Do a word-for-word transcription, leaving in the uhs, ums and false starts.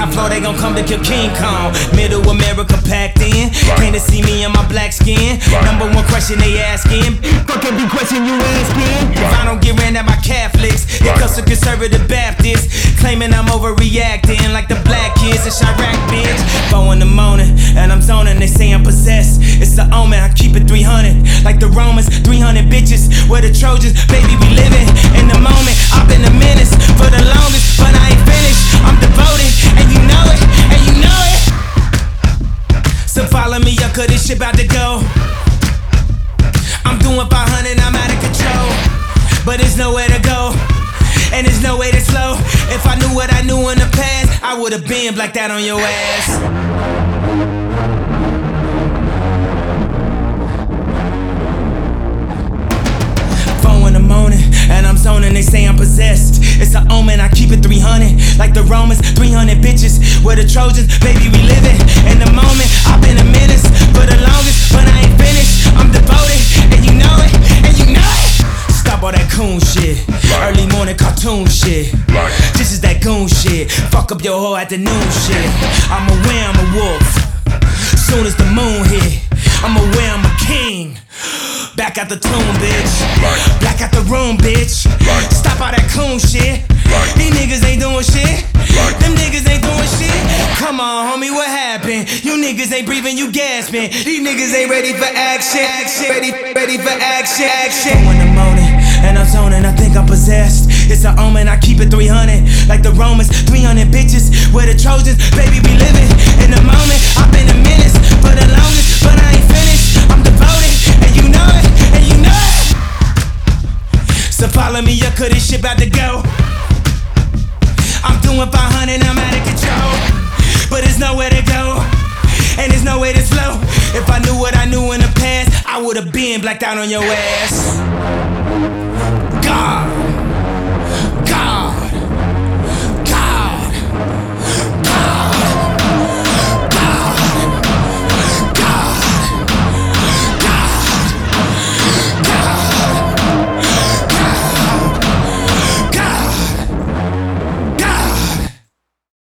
top floor, they gon' come to kill King Kong. Middle America packed in. Came to see me in my black skin. Number one question they asking. Fuck every question you asking. If I don't get ran at by Catholics, it comes to conservative Baptists. Claiming I'm overreacting like the black kids in Chirac, bitch. Four in the morning, and I'm zoning. They say I'm possessed. It's the omen, I keep it three hundred. Like the Romans, three hundred bitches. We're the Trojans, baby, we living in the moment. I've been a menace for the longest, but I ain't finished. I'm devoted, and you know it, and you know it. So follow me up, cause this shit about to go. I'm doing five hundred, I'm out of control. But there's nowhere to go, and there's no way to slow. If I knew what I knew in the past, I would've been blacked out on your ass. And I'm zoning, they say I'm possessed. It's an omen, I keep it three hundred. Like the Romans, three hundred bitches. We're the Trojans, baby, we living in the moment. I've been a menace for the longest, but I ain't finished. I'm devoted, and you know it, and you know it. Stop all that coon shit, early morning cartoon shit. This is that goon shit, fuck up your whole afternoon shit. I'm aware I'm a wolf, soon as the moon hit. I'm aware I'm a king. Back out the tomb, bitch. Back out the room, bitch. Stop all that coon shit. These niggas ain't doing shit. Them niggas ain't doing shit. Come on, homie, what happened? You niggas ain't breathing, you gasping. These niggas ain't ready for action. Ready, ready for action. Action. In the morning, and I'm zoning, I think I'm possessed. It's an omen, I keep it three hundred. Like the Romans, three hundred bitches. We're the Trojans, baby, we living in the moment. I've been a menace for the longest, but I ain't finished. I'm devoted, and you know it, and you know it. So follow me up, cause this shit about to go. I'm doing five hundred, I'm out of control. But there's nowhere to go, and there's no way to slow. If I knew what I knew in the past, I would've been blacked out on your ass. God.